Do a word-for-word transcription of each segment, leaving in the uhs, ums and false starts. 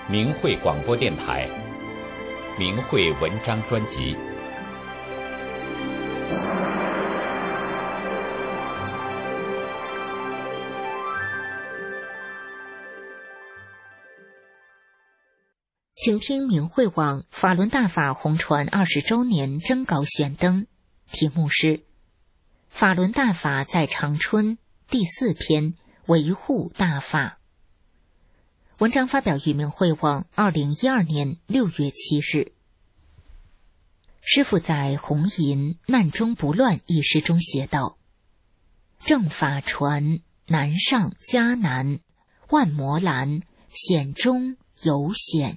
明慧广播电台明慧文章专辑。 请听明慧网法轮大法红传二十周年征稿选登，题目是法轮大法在长春第四篇，维护大法。文章发表于明慧网二零一二年六月七日。师父在红吟难中不乱一诗中写道：正法传，难上加难，万魔拦，险中有险。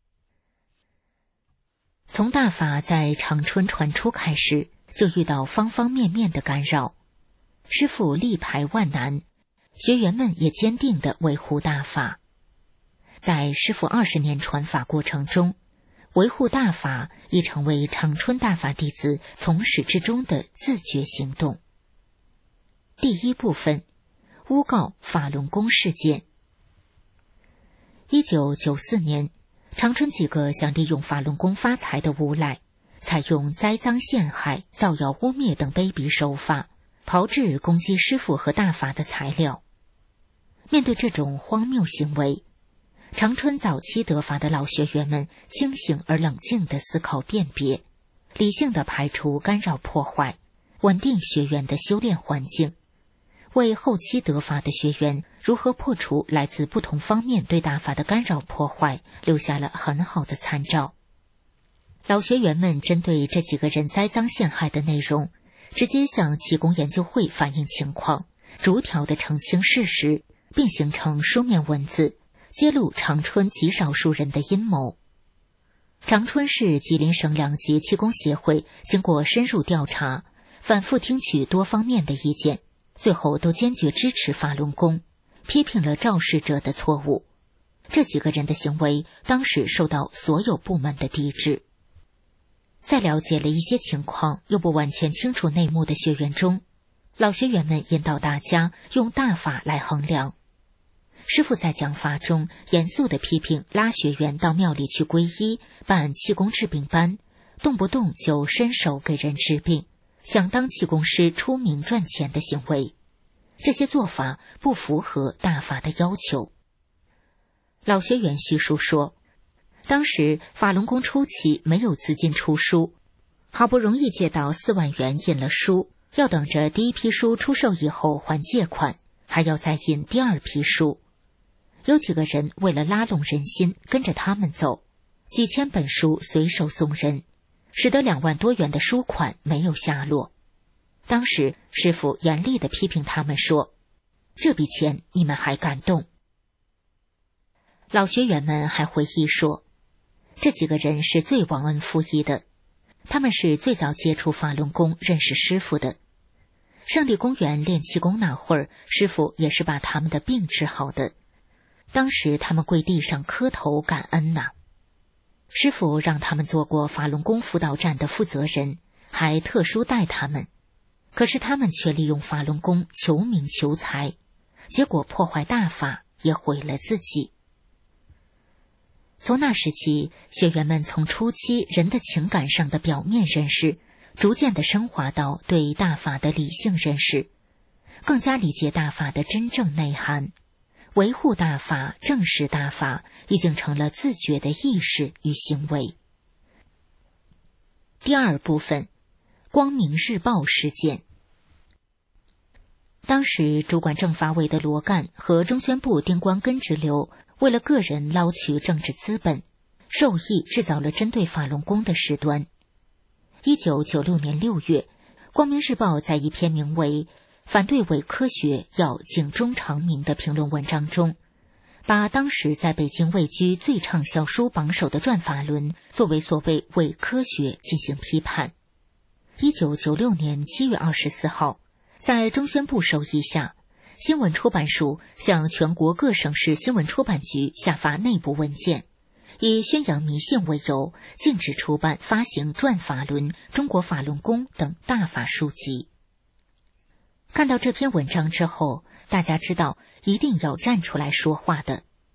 从大法在长春传出开始，就遇到方方面面的干扰。师父力排万难，学员们也坚定地维护大法。在师父二十年传法过程中，维护大法已成为长春大法弟子从始至终的自觉行动。第一部分，诬告法轮功事件。一九九四年，长春几个想利用法轮功发财的无赖，采用栽赃陷害、造谣污蔑等卑鄙手法，炮制攻击师父和大法的材料。面对这种荒谬行为，长春早期得法的老学员们清醒而冷静地思考辨别，理性地排除干扰破坏，稳定学员的修炼环境，为后期得法的学员如何破除来自不同方面对大法的干扰破坏留下了很好的参照。老学员们针对这几个人栽赃陷害的内容，直接向气功研究会反映情况，逐条地澄清事实，并形成书面文字，揭露长春极少数人的阴谋。长春市吉林省两级气功协会经过深入调查，反复听取多方面的意见，最后都坚决支持法轮功，批评了肇事者的错误。这几个人的行为当时受到所有部门的抵制。在了解了一些情况又不完全清楚内幕的学员中，老学员们引导大家用大法来衡量。师父在讲法中严肃地批评拉学员到庙里去皈依，办气功治病班，动不动就伸手给人治病，想当气功师出名赚钱的行为，这些做法不符合大法的要求。老学员叙述说，当时法轮功初期没有资金出书，好不容易借到四万元印了书，要等着第一批书出售以后还借款，还要再印第二批书。有几个人为了拉拢人心，跟着他们走，几千本书随手送人，使得两万多元的书款没有下落。当时师父严厉地批评他们说，这笔钱你们还敢动？老学员们还回忆说，这几个人是最忘恩负义的，他们是最早接触法轮功认识师父的。胜利公园练气功那会儿，师父也是把他们的病治好的，当时他们跪地上磕头感恩呐、啊。师父让他们做过法轮功辅导站的负责人，还特殊带他们，可是他们却利用法轮功求名求财，结果破坏大法，也毁了自己。从那时起，学员们从初期人的情感上的表面认识，逐渐地升华到对大法的理性认识，更加理解大法的真正内涵。维护大法、正视大法已经成了自觉的意识与行为。第二部分，光明日报事件。当时主管政法委的罗干和中宣部丁光根之流，为了个人捞取政治资本，授意制造了针对法轮功的事端。一九九六年六月，光明日报在一篇名为反对伪科学要警钟长鸣的评论文章中，把当时在北京位居最畅销书榜首的《转法轮》作为所谓伪科学进行批判。一九九六年七月二十四号，在中宣部授意下，新闻出版署向全国各省市新闻出版局下发内部文件，以宣扬迷信为由，禁止出版发行《转法轮》《中国法轮功》等大法书籍。看到这篇文章之后，大家知道一定要站出来说话的。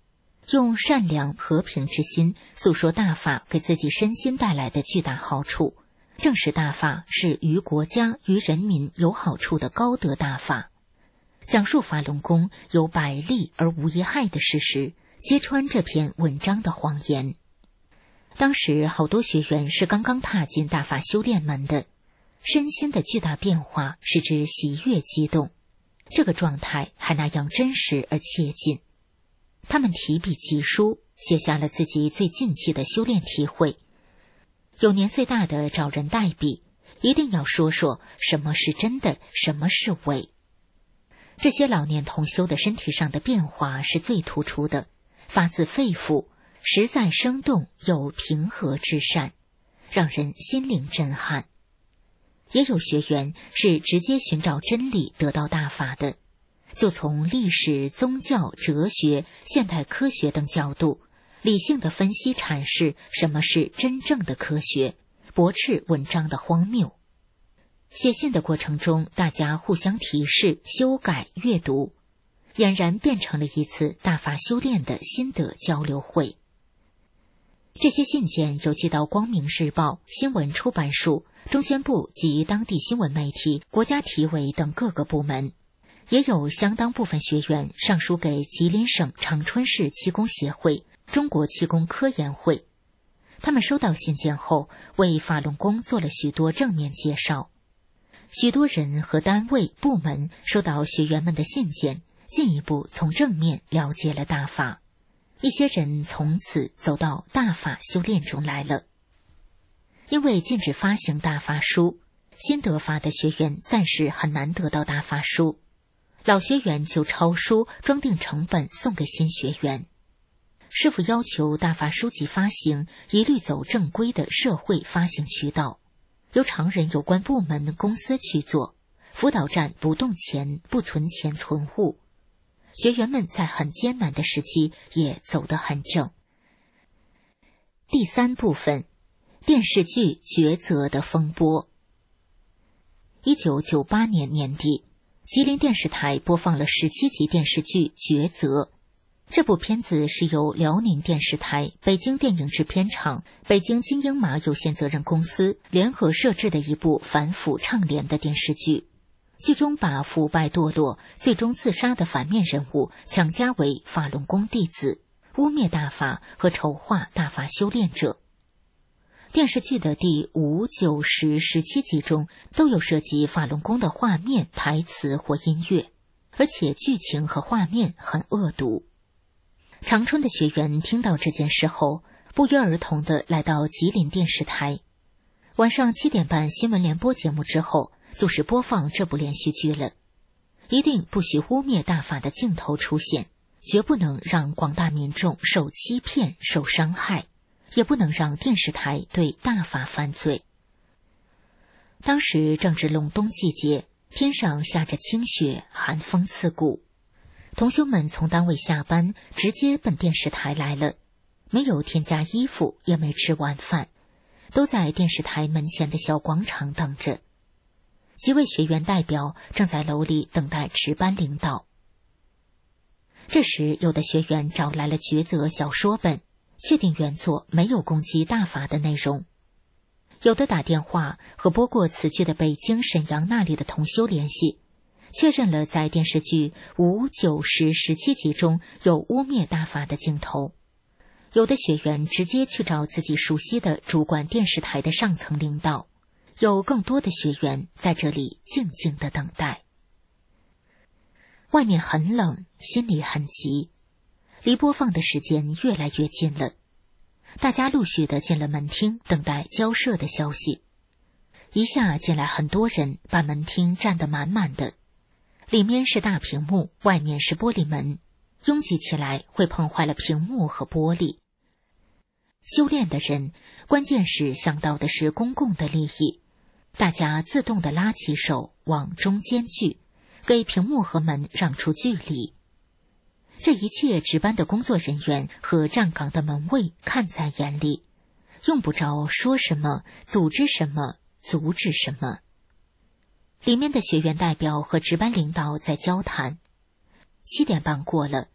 用善良和平之心诉说大法给自己身心带来的巨大好处，证实大法是于国家于人民有好处的高德大法，讲述法轮功有百利而无一害的事实，揭穿这篇文章的谎言。当时好多学员是刚刚踏进大法修炼门的，身心的巨大变化使之喜悦激动，这个状态还那样真实而切近。他们提笔疾书，写下了自己最近期的修炼体会。有年岁大的找人代笔，一定要说说什么是真的，什么是伪。这些老年同修的身体上的变化是最突出的，发自肺腑，实在生动又平和至善，让人心灵震撼。也有学员是直接寻找真理得到大法的，就从历史、宗教、哲学、现代科学等角度理性的分析阐释什么是真正的科学，驳斥文章的荒谬。写信的过程中，大家互相提示、修改、阅读，俨然变成了一次大法修炼的心得交流会。这些信件邮寄到光明日报、新闻出版署、中宣部及当地新闻媒体、国家体委等各个部门，也有相当部分学员上书给吉林省长春市气功协会、中国气功科研会。他们收到信件后，为法轮功做了许多正面介绍。许多人和单位、部门收到学员们的信件，进一步从正面了解了大法。一些人从此走到大法修炼中来了。因为禁止发行大法书，新得法的学员暂时很难得到大法书，老学员就抄书装订成本送给新学员。师父要求大法书籍发行一律走正规的社会发行渠道，由常人有关部门公司去做，辅导站不动钱，不存钱存户。学员们在很艰难的时期也走得很正。第三部分，电视剧抉择的风波。一九九八年年底，吉林电视台播放了十七集电视剧《抉择》。这部片子是由辽宁电视台、北京电影制片厂、北京金鹰马有限责任公司联合摄制的一部反腐倡廉的电视剧。剧中把腐败堕落、最终自杀的反面人物强加为法轮功弟子，污蔑大法和丑化大法修炼者。电视剧的第五、九、十、十七集中都有涉及法轮功的画面、台词或音乐，而且剧情和画面很恶毒。长春的学员听到这件事后，不约而同地来到吉林电视台。晚上七点半新闻联播节目之后，就是播放这部连续剧了。一定不许污蔑大法的镜头出现，绝不能让广大民众受欺骗、受伤害，也不能让电视台对大法犯罪。当时正值隆冬季节，天上下着清雪，寒风刺骨。同修们从单位下班，直接奔电视台来了，没有添加衣服，也没吃晚饭，都在电视台门前的小广场等着。几位学员代表正在楼里等待值班领导。这时，有的学员找来了抉择小说本，确定原作没有攻击大法的内容。有的打电话和播过此剧的北京、沈阳那里的同修联系，确认了在电视剧五、九、十、十七集中有污蔑大法的镜头。有的学员直接去找自己熟悉的主管电视台的上层领导。有更多的学员在这里静静地等待。外面很冷，心里很急，离播放的时间越来越近了。大家陆续地进了门厅，等待交涉的消息。一下进来很多人，把门厅占得满满的。里面是大屏幕，外面是玻璃门，拥挤起来会碰坏了屏幕和玻璃。修炼的人，关键是想到的是公共的利益。大家自动地拉起手往中间聚，给屏幕和门让出距离。这一切值班的工作人员和站岗的门卫看在眼里，用不着说什么，组织什么，阻止什么。里面的学员代表和值班领导在交谈。七点半过了，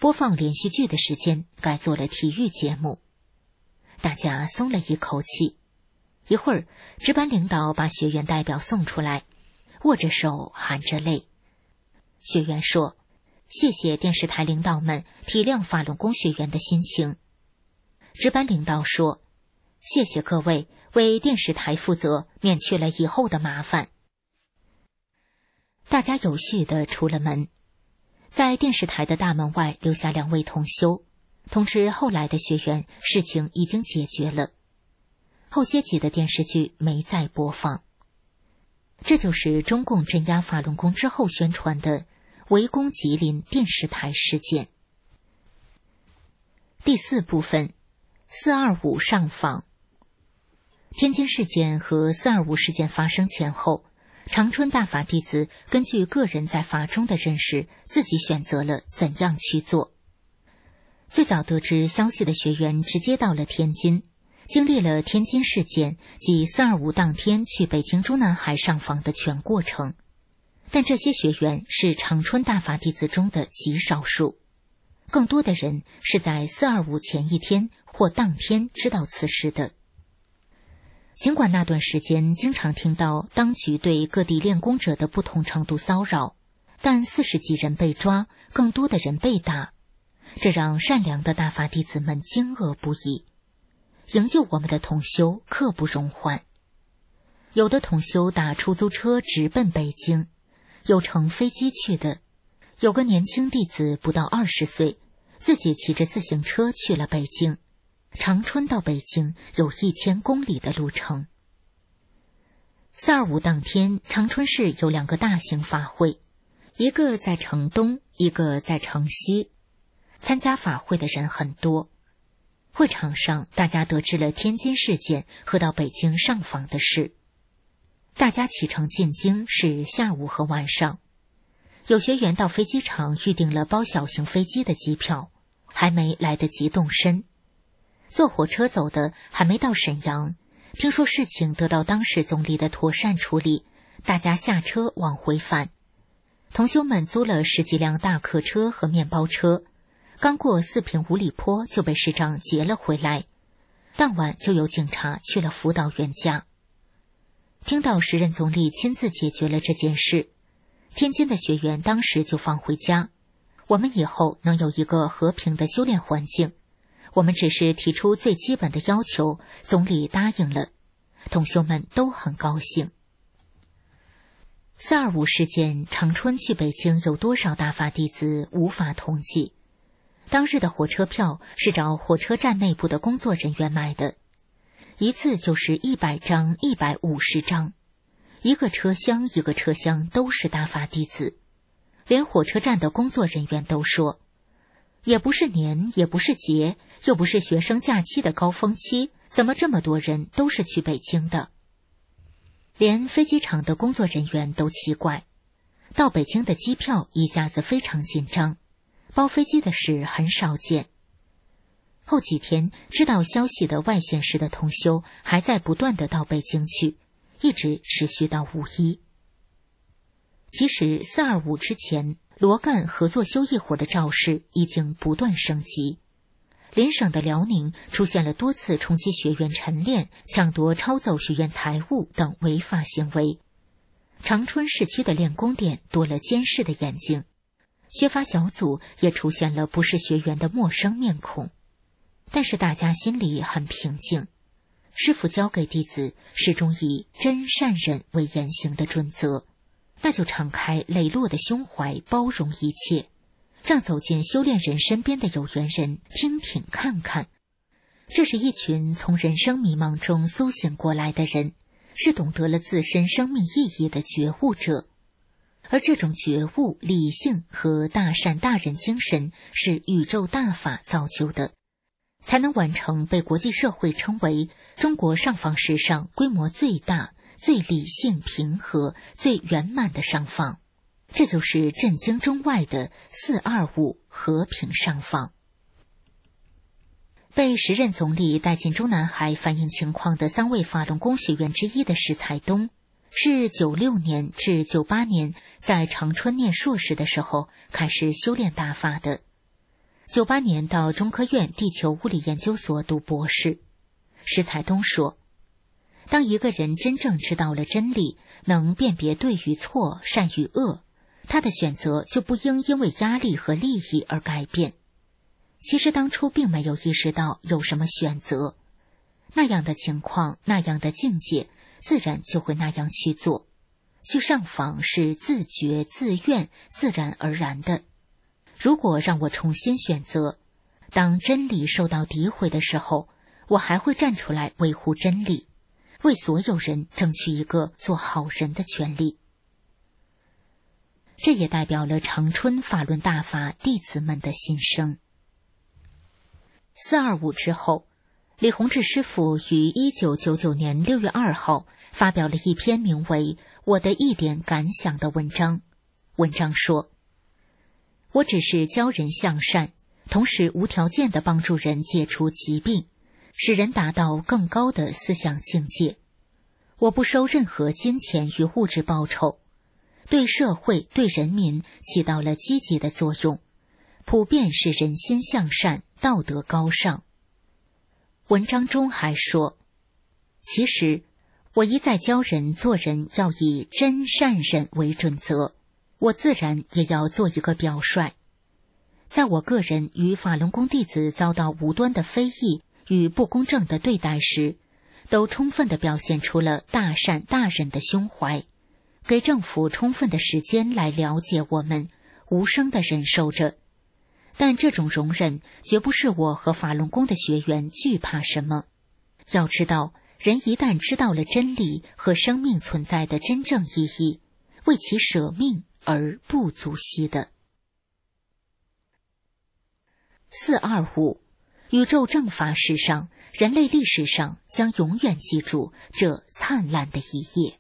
播放连续剧的时间改做了体育节目。大家松了一口气。一会儿，值班领导把学员代表送出来，握着手含着泪。学员说：谢谢电视台领导们体谅法轮功学员的心情。值班领导说：谢谢各位为电视台负责，免去了以后的麻烦。大家有序地出了门，在电视台的大门外留下两位同修，通知后来的学员事情已经解决了。后些集的电视剧没再播放。这就是中共镇压法轮功之后宣传的围攻吉林电视台事件。第四部分，四二五上访。天津事件和四二五事件发生前后，长春大法弟子根据个人在法中的认识，自己选择了怎样去做。最早得知消息的学员直接到了天津，经历了天津事件及四二五当天去北京中南海上访的全过程。但这些学员是长春大法弟子中的极少数，更多的人是在四二五前一天或当天知道此事的。尽管那段时间经常听到当局对各地练功者的不同程度骚扰，但四十几人被抓，更多的人被打，这让善良的大法弟子们惊愕不已。营救我们的同修刻不容缓，有的同修打出租车直奔北京，有乘飞机去的，有个年轻弟子不到二十岁，自己骑着自行车去了北京。长春到北京有一千公里的路程。四二五当天，长春市有两个大型法会，一个在城东，一个在城西。参加法会的人很多。会场上，大家得知了天津事件和到北京上访的事。大家启程进京是下午和晚上。有学员到飞机场预订了包小型飞机的机票，还没来得及动身。坐火车走的还没到沈阳，听说事情得到当时总理的妥善处理，大家下车往回返。同修们租了十几辆大客车和面包车，刚过四平五里坡就被市长截了回来，当晚就有警察去了辅导员家。听到时任总理亲自解决了这件事，天津的学员当时就放回家，我们以后能有一个和平的修炼环境。我们只是提出最基本的要求，总理答应了，同修们都很高兴。四二五事件，长春去北京有多少大法弟子无法统计。当日的火车票是找火车站内部的工作人员买的，一次就是一百张、一百五十张，一个车厢一个车厢都是大法弟子，连火车站的工作人员都说，也不是年，也不是节，又不是学生假期的高峰期，怎么这么多人都是去北京的？连飞机场的工作人员都奇怪，到北京的机票一下子非常紧张，包飞机的事很少见。后几天知道消息的外县市的同修还在不断的到北京去，一直持续到五一。其实四二五之前，罗干合作修一伙的肇事已经不断升级。邻省的辽宁出现了多次冲击学员晨练、抢夺抄走学员财物等违法行为。长春市区的练功点多了监视的眼睛，学法小组也出现了不是学员的陌生面孔。但是大家心里很平静，师父教给弟子始终以真善忍为言行的准则，那就敞开磊落的胸怀，包容一切，让走进修炼人身边的有缘人听听看看。这是一群从人生迷茫中苏醒过来的人，是懂得了自身生命意义的觉悟者。而这种觉悟、理性和大善大仁精神是宇宙大法造就的，才能完成被国际社会称为中国上访史上规模最大、最理性平和、最圆满的上访。这就是震惊中外的四二五和平上访。被时任总理带进中南海反映情况的三位法轮功学员之一的石才东，是九六年至九八年在长春念硕士的时候开始修炼大法的。 九八年到中科院地球物理研究所读博士。施才东说，当一个人真正知道了真理，能辨别对与错、善与恶，他的选择就不应因为压力和利益而改变。其实当初并没有意识到有什么选择，那样的情况，那样的境界，自然就会那样去做。去上访是自觉、自愿、自然而然的。如果让我重新选择，当真理受到诋毁的时候，我还会站出来维护真理，为所有人争取一个做好人的权利。这也代表了长春法轮大法弟子们的心声。四二五之后，李洪志师父于一九九九年六月二号发表了一篇名为《我的一点感想》的文章。文章说，我只是教人向善，同时无条件地帮助人解除疾病，使人达到更高的思想境界。我不收任何金钱与物质报酬，对社会、对人民起到了积极的作用，普遍是人心向善，道德高尚。文章中还说，其实我一再教人做人要以真善忍为准则，我自然也要做一个表率。在我个人与法轮功弟子遭到无端的非议与不公正的对待时，都充分地表现出了大善大忍的胸怀，给政府充分的时间来了解我们，无声地忍受着。但这种容忍绝不是我和法轮功的学员惧怕什么。要知道，人一旦知道了真理和生命存在的真正意义，为其舍命而不足惜的。四二五，宇宙正法史上，人类历史上将永远记住这灿烂的一页。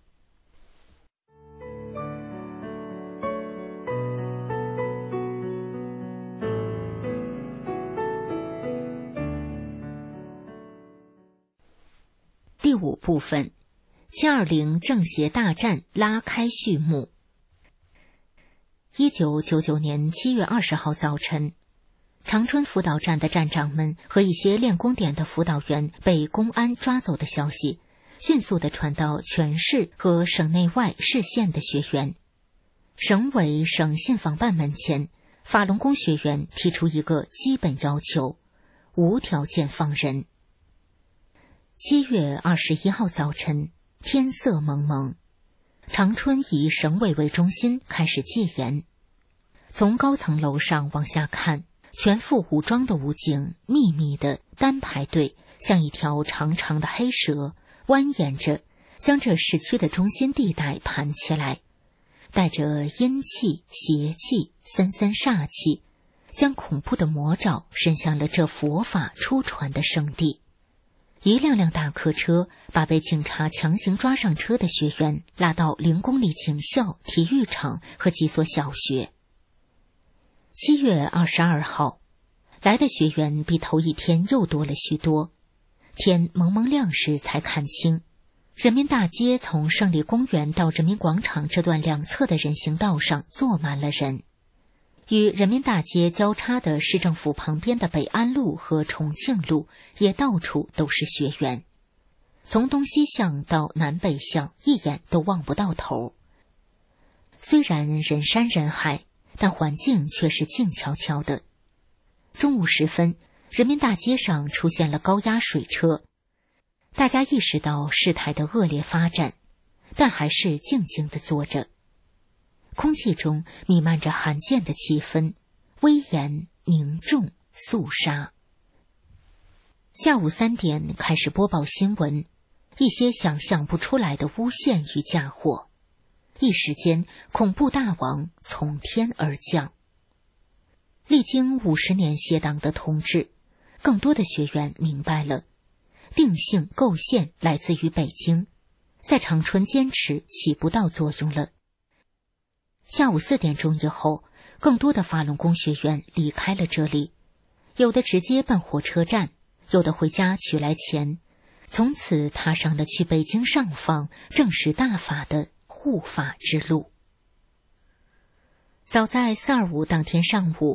第五部分，七二零正邪大战拉开序幕。一九九九年七月二十号早晨，长春辅导站的站长们和一些练功点的辅导员被公安抓走的消息，迅速地传到全市和省内外市县的学员。省委省信访办门前，法轮功学员提出一个基本要求：无条件放人。七月二十一号早晨，天色蒙蒙，长春以省委为中心开始戒严。从高层楼上往下看，全副武装的武警密密的单排队，像一条长长的黑蛇，蜿蜒着将这市区的中心地带盘起来，带着阴气、邪气、森森煞气，将恐怖的魔爪伸向了这佛法出传的圣地。一辆辆大客车把被警察强行抓上车的学员拉到零公里警校、体育场和几所小学。七月二十二号，来的学员比头一天又多了许多。天蒙蒙亮时才看清，人民大街从胜利公园到人民广场这段两侧的人行道上坐满了人。与人民大街交叉的市政府旁边的北安路和重庆路也到处都是学员，从东西向到南北向一眼都望不到头。虽然人山人海，但环境却是静悄悄的。中午时分，人民大街上出现了高压水车，大家意识到事态的恶劣发展，但还是静静地坐着。空气中弥漫着罕见的气氛，威严、凝重、肃杀。下午三点开始播报新闻，一些想象不出来的诬陷与嫁祸，一时间恐怖大王从天而降。历经五十年邪党的统治，更多的学员明白了，定性构陷来自于北京，在长春坚持起不到作用了。下午四点钟以后，更多的法轮功学员离开了这里，有的直接奔火车站，有的回家取来钱，从此踏上了去北京上访证实大法的护法之路。早在四二五当天上午，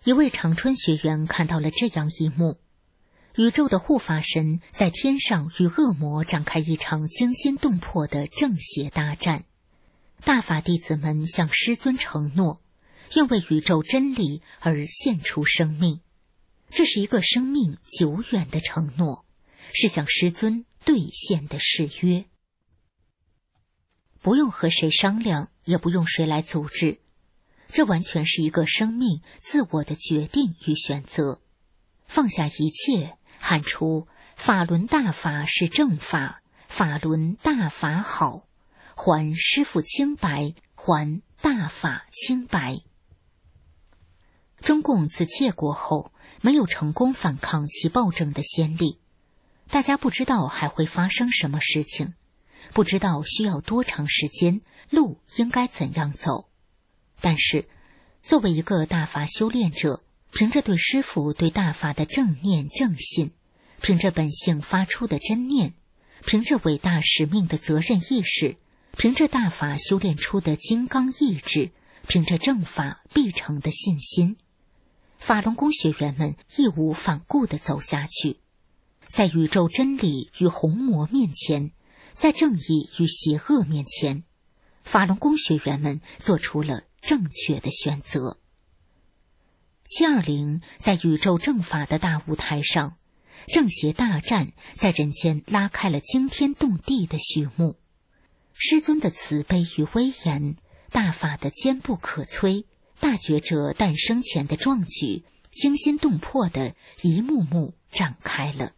一位长春学员看到了这样一幕：宇宙的护法神在天上与恶魔展开一场惊心动魄的正邪大战。大法弟子们向师尊承诺，愿为宇宙真理而献出生命。这是一个生命久远的承诺，是向师尊兑现的誓约。不用和谁商量，也不用谁来组织，这完全是一个生命自我的决定与选择。放下一切，喊出法轮大法是正法，法轮大法好，还师父清白，还大法清白。中共自窃国后没有成功反抗其暴政的先例，大家不知道还会发生什么事情，不知道需要多长时间，路应该怎样走。但是作为一个大法修炼者，凭着对师父对大法的正念正信，凭着本性发出的真念，凭着伟大使命的责任意识，凭着大法修炼出的金刚意志，凭着正法必成的信心，法轮功学员们义无反顾地走下去，在宇宙真理与红魔面前，在正义与邪恶面前，法轮功学员们做出了正确的选择。七二零在宇宙正法的大舞台上，正邪大战在人间拉开了惊天动地的序幕。师尊的慈悲与威严，大法的坚不可摧，大觉者诞生前的壮举，惊心动魄的一幕幕展开了。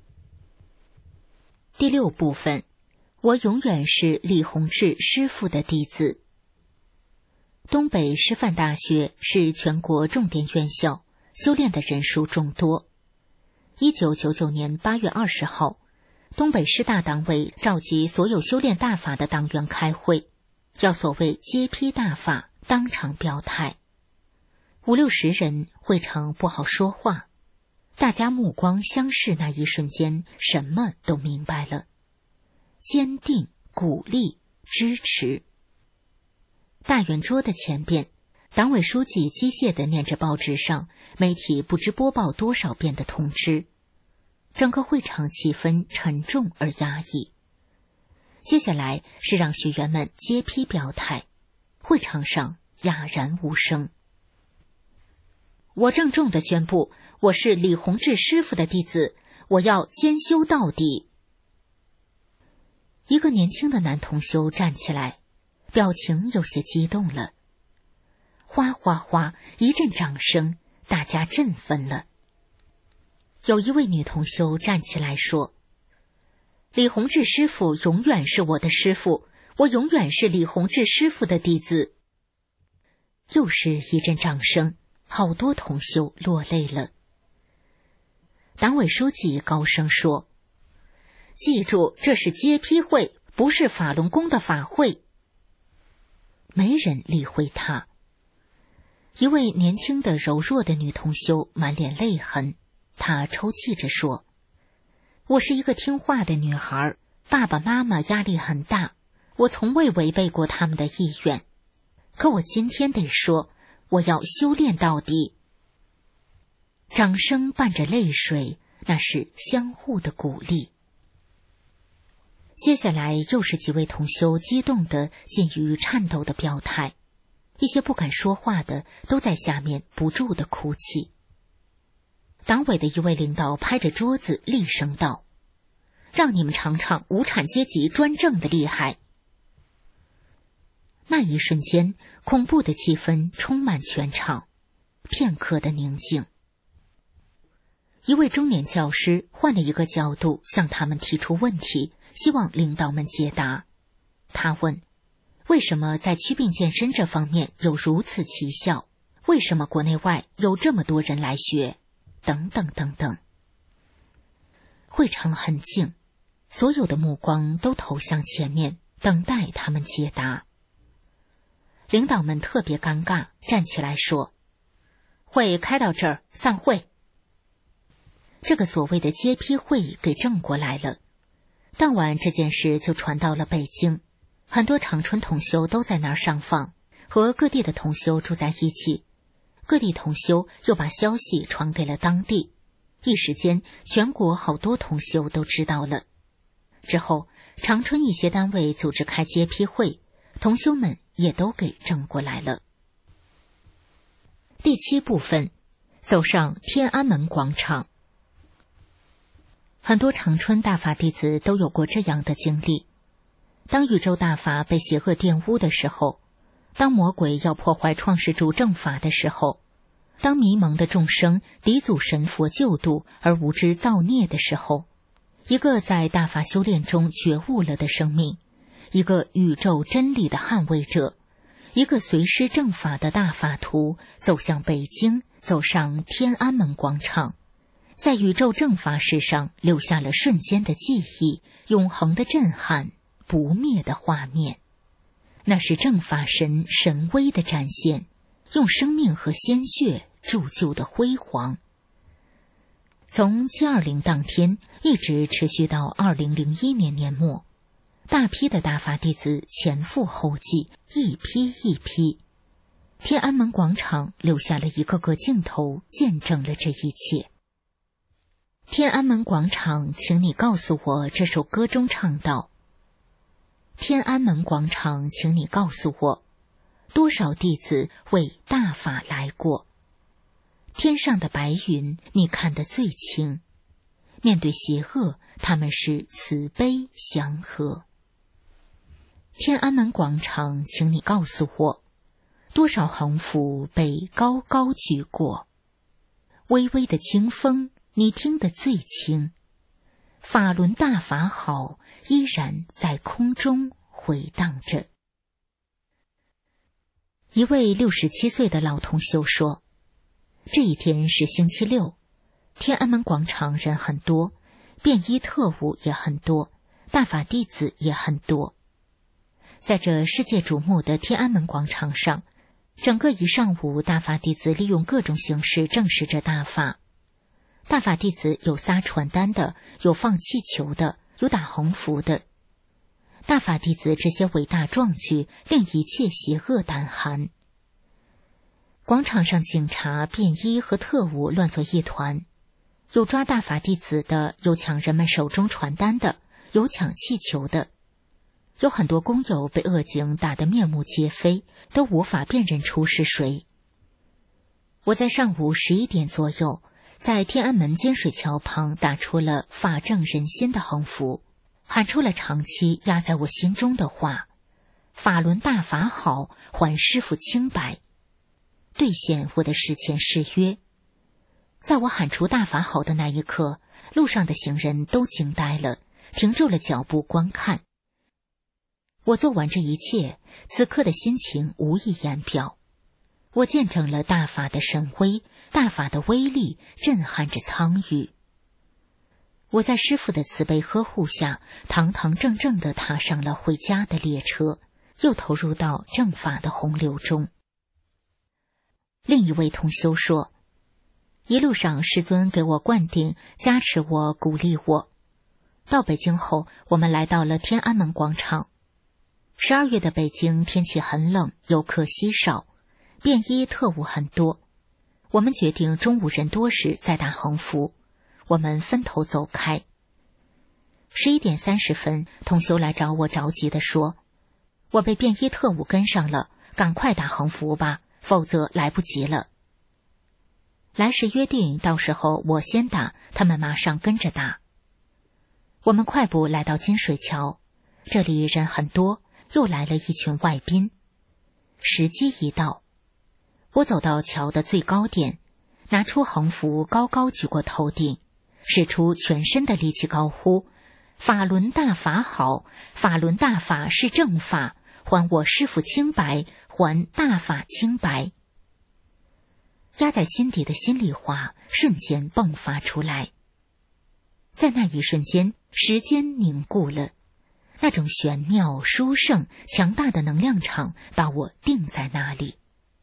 第六部分，我永远是李洪志师父的弟子。东北师范大学是全国重点院校，修炼的人数众多。一九九九年八月二十号，东北师大党委召集所有修炼大法的党员开会，要所谓揭批大法，当场表态。五六十人，会场不好说话，大家目光相视那一瞬间，什么都明白了。坚定、鼓励、支持。大圆桌的前边，党委书记机械地念着报纸上媒体不知播报多少遍的通知，整个会场气氛沉重而压抑。接下来是让学员们揭批表态，会场上哑然无声。我郑重地宣布，我是李洪志师傅的弟子，我要兼修到底。一个年轻的男同修站起来，表情有些激动了。哗哗哗，一阵掌声，大家振奋了。有一位女同修站起来说，李洪志师傅永远是我的师傅，我永远是李洪志师傅的弟子。又是一阵掌声，好多同修落泪了。党委书记高声说，记住，这是揭批会，不是法轮功的法会。没人理会他。一位年轻的柔弱的女同修满脸泪痕，她抽泣着说，我是一个听话的女孩，爸爸妈妈压力很大，我从未违背过他们的意愿，可我今天得说，我要修炼到底。掌声伴着泪水，那是相互的鼓励。接下来又是几位同修激动的近于颤抖的表态，一些不敢说话的都在下面不住的哭泣。党委的一位领导拍着桌子厉声道，让你们尝尝无产阶级专政的厉害。那一瞬间，恐怖的气氛充满全场，片刻的宁静。一位中年教师换了一个角度向他们提出问题，希望领导们解答。他问，为什么在祛病健身这方面有如此奇效？为什么国内外有这么多人来学？等等等等。会场很静，所有的目光都投向前面，等待他们解答。领导们特别尴尬，站起来说，会开到这儿，散会。这个所谓的揭批会给正过来了。当晚这件事就传到了北京，很多长春同修都在那儿上访，和各地的同修住在一起。 各地同修又把消息传给了当地，一时间全国好多同修都知道了。之后长春一些单位组织开揭批会，同修们也都给正过来了。第七部分，走上天安门广场。很多长春大法弟子都有过这样的经历，当宇宙大法被邪恶玷污的时候，当魔鬼要破坏创世主正法的时候，当迷蒙的众生敌阻神佛救度而无知造孽的时候，一个在大法修炼中觉悟了的生命，一个宇宙真理的捍卫者，一个随师正法的大法徒，走向北京，走上天安门广场，在宇宙正法史上留下了瞬间的记忆，永恒的震撼，不灭的画面。那是正法神神威的展现，用生命和鲜血铸就的辉煌。从七二零当天一直持续到二零零一年年末，大批的大法弟子前赴后继，一批一批。天安门广场留下了一个个镜头，见证了这一切。天安门广场，请你告诉我，这首歌中唱道：天安门广场，请你告诉我，多少弟子为大法来过。天上的白云，你看得最清。面对邪恶，他们是慈悲祥和。天安门广场，请你告诉我，多少横幅被高高举过。微微的清风，你听得最清。法轮大法好，依然在空中回荡着。一位六十七岁的老同修说，这一天是星期六，天安门广场人很多，便衣特务也很多，大法弟子也很多。在这世界瞩目的天安门广场上，整个一上午，大法弟子利用各种形式证实着大法。大法弟子有撒传单的，有放气球的，有打横幅的。大法弟子这些伟大壮举，令一切邪恶胆寒。广场上警察、便衣和特务乱作一团，有抓大法弟子的，有抢人们手中传单的，有抢气球的。有很多工友被恶警打得面目皆非，都无法辨认出是谁。我在上午十一点左右，在天安门金水桥旁打出了法正人心的横幅，喊出了长期压在我心中的话：法轮大法好，还师父清白，兑现我的誓前誓约。在我喊出大法好的那一刻，路上的行人都惊呆了，停住了脚步观看。我做完这一切，此刻的心情无以言表。我见证了大法的神威，大法的威力震撼着苍宇。我在师父的慈悲呵护下，堂堂正正地踏上了回家的列车，又投入到正法的洪流中。另一位同修说，一路上师尊给我灌顶，加持我，鼓励我。到北京后，我们来到了天安门广场。十二月的北京天气很冷，游客稀少，便衣特务很多。我们决定中午人多时再打横幅，我们分头走开。十一点三十分，同修来找我，着急地说：我被便衣特务跟上了，赶快打横幅吧，否则来不及了。来时约定，到时候我先打，他们马上跟着打。我们快步来到金水桥，这里人很多，又来了一群外宾。时机一到，我走到桥的最高点，拿出横幅高高举过头顶，使出全身的力气高呼：法轮大法好，法轮大法是正法，还我师父清白，还大法清白。压在心底的心里话瞬间迸发出来。在那一瞬间，时间凝固了，那种玄妙、殊胜、强大的能量场把我定在那里。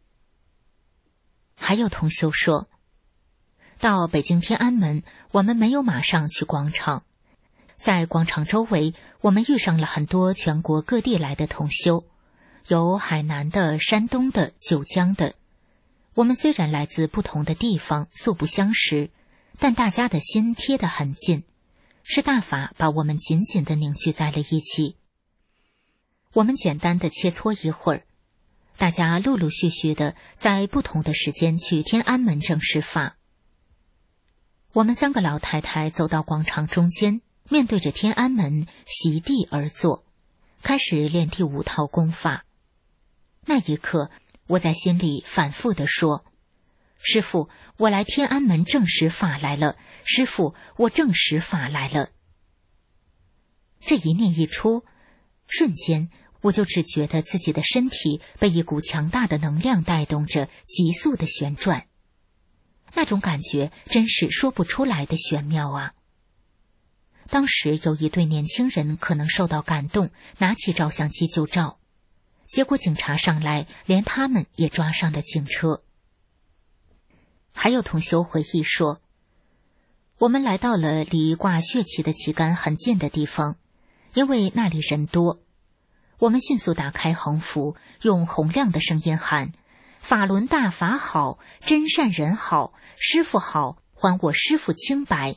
还有同修说，到北京天安门，我们没有马上去广场，在广场周围，我们遇上了很多全国各地来的同修，有海南的、山东的、九江的。 我们虽然来自不同的地方，素不相识，但大家的心贴得很近，是大法把我们紧紧地凝聚在了一起。我们简单地切磋一会儿，大家陆陆续续地在不同的时间去天安门正式法。我们三个老太太走到广场中间，面对着天安门，席地而坐，开始练第五套功法。那一刻，我在心里反复地说：师父，我来天安门正式法来了，师父，我正式法来了。这一念一出，瞬间我就只觉得自己的身体被一股强大的能量带动着，急速的旋转。那种感觉真是说不出来的玄妙啊！当时有一对年轻人可能受到感动，拿起照相机就照，结果警察上来，连他们也抓上了警车。还有同修回忆说，我们来到了离挂血旗的旗杆很近的地方，因为那里人多，我们迅速打开横幅，用洪亮的声音喊：法轮大法好，真善人好，师父好，还我师父清白。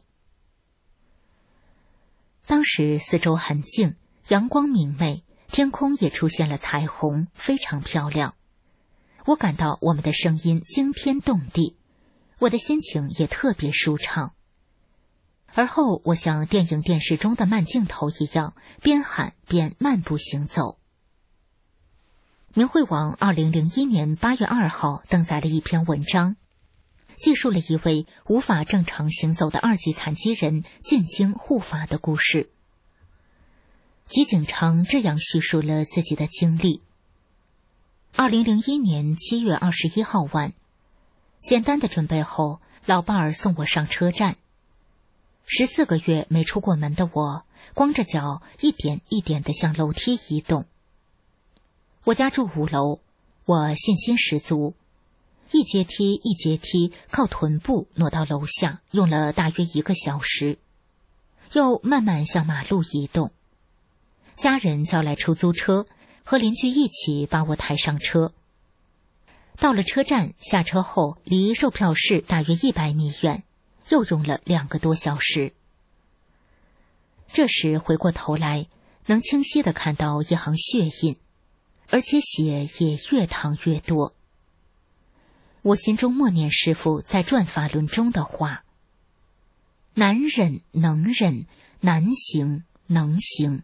当时四周很静，阳光明媚，天空也出现了彩虹，非常漂亮。我感到我们的声音惊天动地，我的心情也特别舒畅。而后我像电影电视中的慢镜头一样，边喊边漫步行走。明慧网二零零一年八月二号登载了一篇文章，记述了一位无法正常行走的二级残疾人进京护法的故事。吉景昌这样叙述了自己的经历：二零零一年七月二十一号晚，简单的准备后，老伴儿送我上车站。十四个月没出过门的我，光着脚一点一点地向楼梯移动。我家住五楼，我信心十足，一阶梯一阶梯靠臀部挪到楼下，用了大约一个小时，又慢慢向马路移动。家人叫来出租车，和邻居一起把我抬上车。到了车站，下车后离售票室大约一百米远，又用了两个多小时。这时回过头来，能清晰地看到一行血印，而且血也越淌越多。我心中默念师父在转法轮中的话：难忍能忍，难行能行。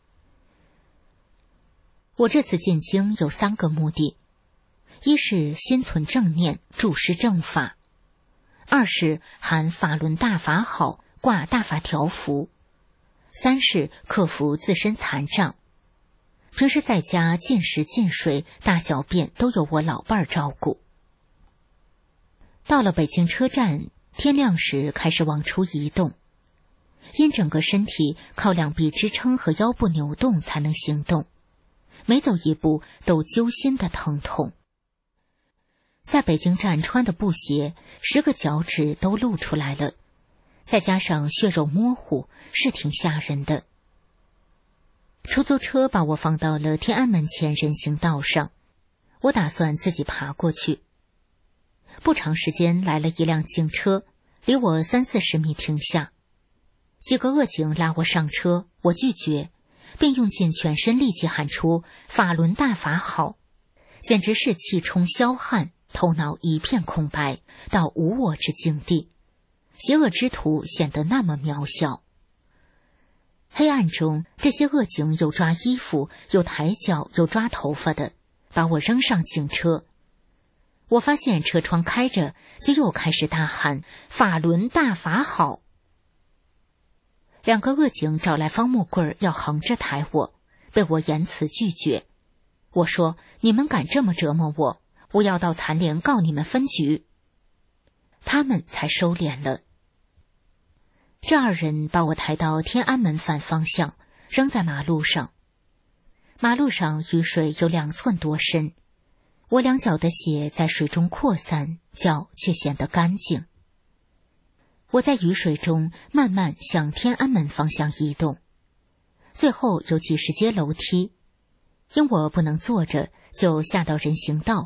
我这次进京有三个目的：一是心存正念，注释正法；二是喊法轮大法好，挂大法条幅；三是克服自身残障。平时在家进食进水，大小便都由我老伴儿照顾。到了北京车站，天亮时开始往出移动，因整个身体靠两臂支撑和腰部扭动才能行动，每走一步都揪心的疼痛。在北京站穿的布鞋，十个脚趾都露出来了，再加上血肉模糊，是挺吓人的。出租车把我放到了天安门前人行道上，我打算自己爬过去。不长时间来了一辆警车，离我三四十米停下，几个恶警拉我上车，我拒绝，并用尽全身力气喊出法轮大法好，简直是气冲霄汉，头脑一片空白，到无我之境地，邪恶之徒显得那么渺小。黑暗中，这些恶警有抓衣服，有抬脚，有抓头发的，把我扔上警车。我发现车窗开着，就又开始大喊法轮大法好。两个恶警找来方木棍要横着抬我，被我严词拒绝。我说：你们敢这么折磨我，我要到残联告你们分局。他们才收敛了。这二人把我抬到天安门反方向，扔在马路上。马路上雨水有两寸多深，我两脚的血在水中扩散，脚却显得干净。我在雨水中慢慢向天安门方向移动，最后有几十阶楼梯，因我不能坐着，就下到人行道，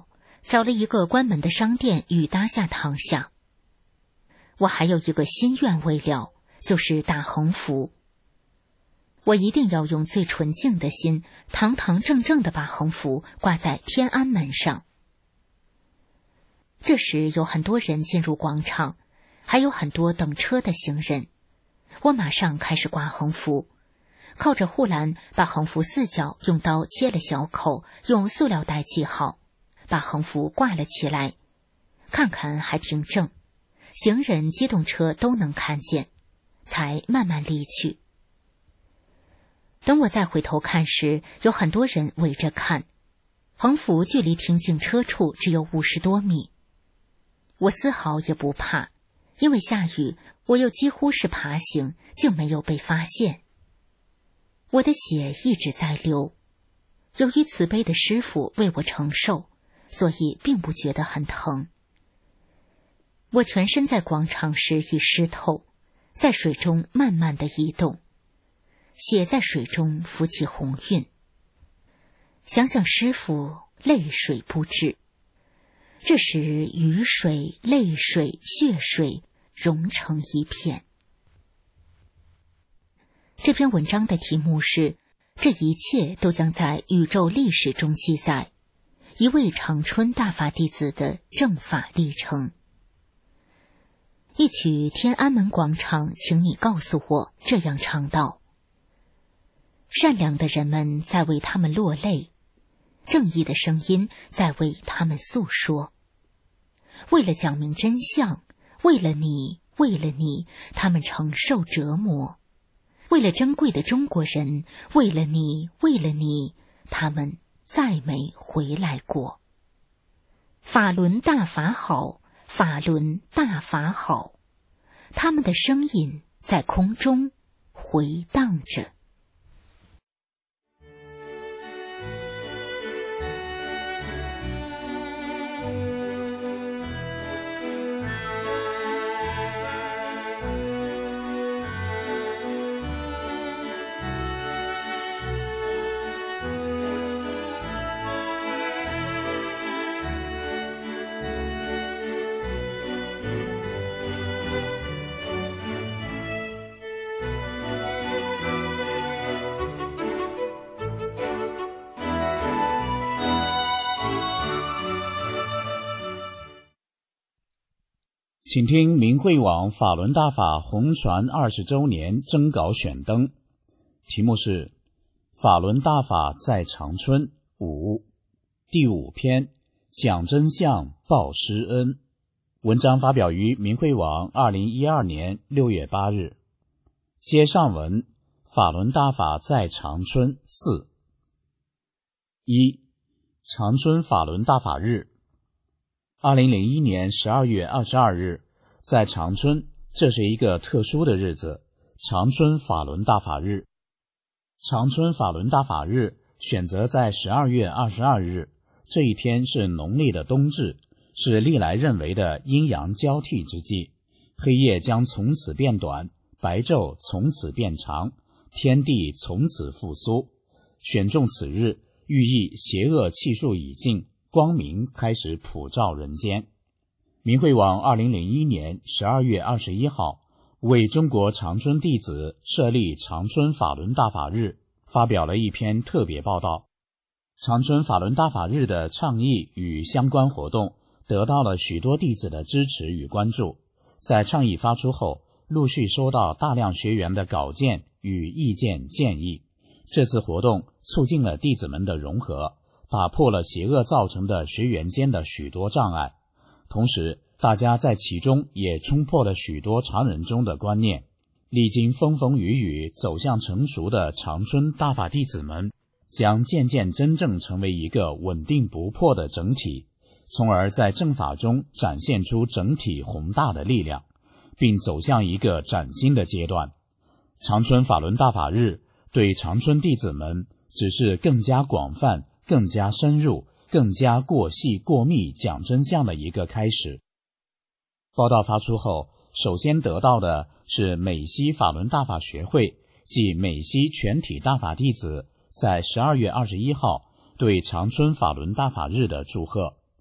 找了一个关门的商店雨搭下躺下。我还有一个心愿未了，就是大横幅。我一定要用最纯净的心，堂堂正正地把横幅挂在天安门上。这时有很多人进入广场，还有很多等车的行人。我马上开始挂横幅，靠着护栏把横幅四角用刀切了小口，用塑料袋系好，把横幅挂了起来。看看还挺正，行人机动车都能看见，才慢慢离去。等我再回头看时，有很多人围着看。横幅距离停警车处只有五十多米。我丝毫也不怕，因为下雨，我又几乎是爬行，竟没有被发现。我的血一直在流，由于慈悲的师父为我承受，所以并不觉得很疼。我全身在广场时已湿透，在水中慢慢地移动，血在水中浮起红晕。想想师父泪水不止，这时雨水、泪水、血水融成一片。这篇文章的题目是：这一切都将在宇宙历史中记载，一位长春大法弟子的正法历程。一曲天安门广场，请你告诉我，这样唱道：善良的人们在为他们落泪，正义的声音在为他们诉说。为了讲明真相，为了你，为了你，他们承受折磨。为了珍贵的中国人，为了你，为了你，他们再没回来过。法轮大法好，法轮大法好，他们的声音在空中回荡着。 请听明慧网法轮大法红传二十周年征稿选登，题目是法轮大法在长春五，第五篇，讲真相报师恩。文章发表于明慧网二零一二年六月八日。接上文，法轮大法在长春四。一、长春法轮大法日。二零零一年十二月二十二日，在长春，这是一个特殊的日子，长春法轮大法日。长春法轮大法日选择在十二月二十二日，这一天是农历的冬至，是历来认为的阴阳交替之际，黑夜将从此变短，白昼从此变长，天地从此复苏。选中此日，寓意邪恶气数已尽，光明开始普照人间。明慧网二零零一年十二月二十一号为中国长春弟子设立长春法轮大法日发表了一篇特别报道。长春法轮大法日的倡议与相关活动得到了许多弟子的支持与关注。在倡议发出后，陆续收到大量学员的稿件与意见建议。这次活动促进了弟子们的融合，打破了邪恶造成的学员间的许多障碍，同时大家在其中也冲破了许多常人中的观念。历经风风雨雨走向成熟的长春大法弟子们将渐渐真正成为一个稳定不破的整体，从而在正法中展现出整体宏大的力量，并走向一个崭新的阶段。长春法轮大法日对长春弟子们只是更加广泛、更加深入、更加过细过密讲真相的一个开始。报道发出后，首先得到的是美西法轮大法学会即美西全体大法弟子在十二月二十一号对长春法轮大法日的祝贺。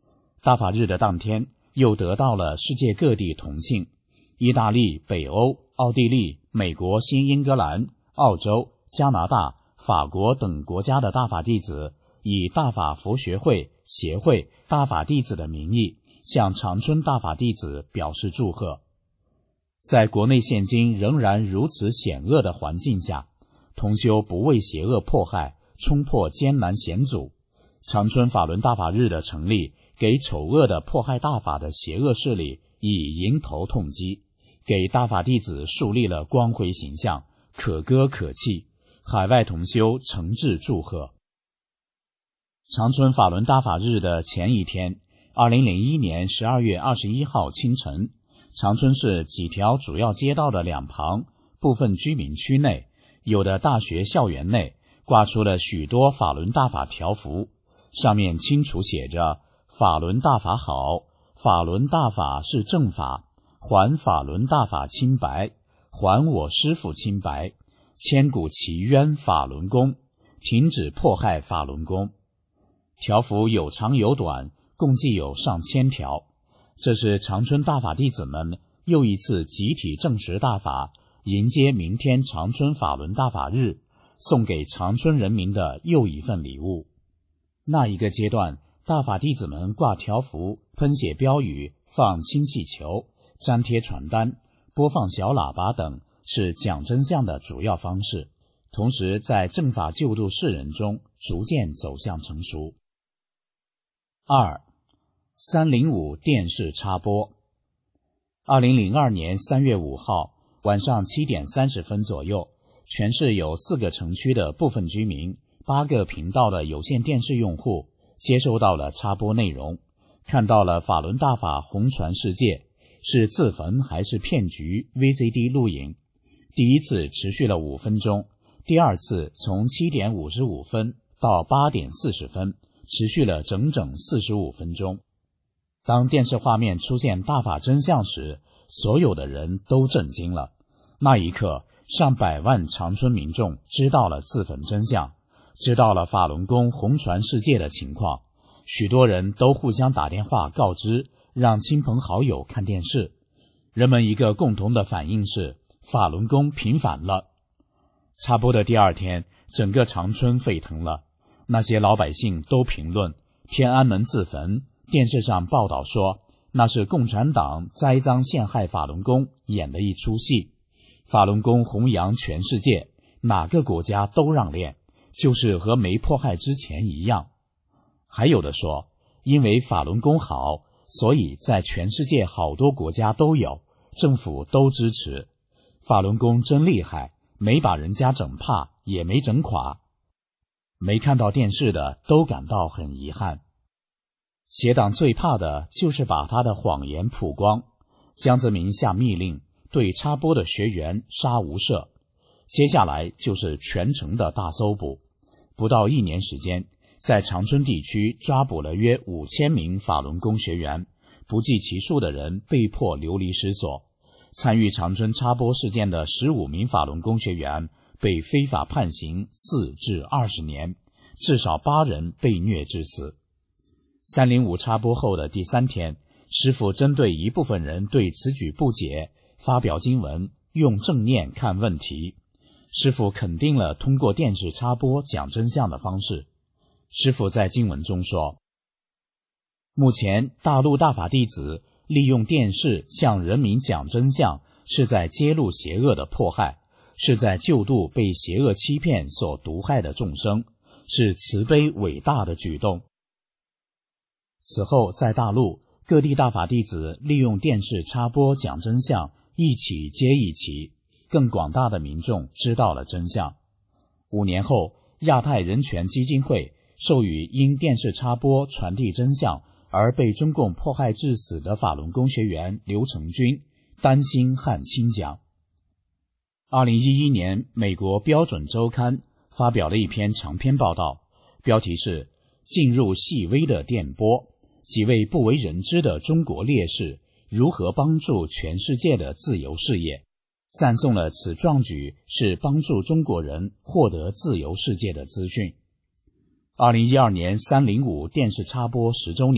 大法日的当天，又得到了世界各地同庆，意大利、北欧、奥地利、美国、新英格兰、澳洲、加拿大、法国等国家的大法弟子，以大法佛学会协会大法弟子的名义，向长春大法弟子表示祝贺。在国内现今仍然如此险恶的环境下，同修不畏邪恶迫害，冲破艰难险阻。长春法轮大法日的成立，给丑恶的迫害大法的邪恶势力以迎头痛击，给大法弟子树立了光辉形象，可歌可泣。海外同修诚挚祝贺。长春法轮大法日的前一天，二零零一年十二月二十一号清晨，长春市几条主要街道的两旁，部分居民区内，有的大学校园内挂出了许多法轮大法条幅，上面清楚写着法轮大法好，法轮大法是正法，还法轮大法清白，还我师父清白，千古奇冤法轮功，停止迫害法轮功。条幅有长有短，共计有上千条。这是长春大法弟子们又一次集体证实大法，迎接明天长春法轮大法日，送给长春人民的又一份礼物。那一个阶段，大法弟子们挂条幅、喷写标语、放氢气球、粘贴传单、播放小喇叭等，是讲真相的主要方式，同时在正法救度世人中逐渐走向成熟。二三零五电视插播。二零零二年三月五号晚上七点三十分左右，全市有四个城区的部分居民、八个频道的有线电视用户接收到了插播内容，看到了法轮大法红传世界，是自焚还是骗局 V C D 录影。第一次持续了五分钟，第二次从七点五十五分到八点四十分，持续了整整四十五分钟。当电视画面出现大法真相时，所有的人都震惊了。那一刻，上百万长春民众知道了自焚真相，知道了法轮功红传世界的情况，许多人都互相打电话告知，让亲朋好友看电视。人们一个共同的反应是，法轮功平反了。插播的第二天，整个长春沸腾了，那些老百姓都评论天安门自焚，电视上报道说那是共产党栽赃陷害法轮功演的一出戏，法轮功弘扬全世界，哪个国家都让练，就是和没迫害之前一样。还有的说，因为法轮功好，所以在全世界好多国家都有，政府都支持。法轮功真厉害，没把人家整怕，也没整垮。没看到电视的都感到很遗憾。邪党最怕的就是把他的谎言曝光。江泽民下密令，对插播的学员杀无赦。接下来就是全城的大搜捕。不到一年时间，在长春地区抓捕了约五千名法轮功学员，不计其数的人被迫流离失所。参与长春插播事件的十五名法轮功学员被非法判刑四至二十年，至少八人被虐致死。三零五插播后的第三天，师父针对一部分人对此举不解，发表经文，用正念看问题。师父肯定了通过电视插播讲真相的方式。师父在经文中说，目前大陆大法弟子利用电视向人民讲真相，是在揭露邪恶的迫害，是在救度被邪恶欺骗所毒害的众生，是慈悲伟大的举动。此后在大陆各地大法弟子利用电视插播讲真相，一起接一起，更广大的民众知道了真相。五年后，亚太人权基金会授予因电视插播传递真相而被中共迫害致死的法轮功学员刘成军丹心汉卿奖。二零一一年，美国标准周刊发表了一篇长篇报道，标题是进入细微的电波，几位不为人知的中国烈士如何帮助全世界的自由事业，赞颂了此壮举是帮助中国人获得自由世界的资讯。二零一二年三零五电视插播十周年，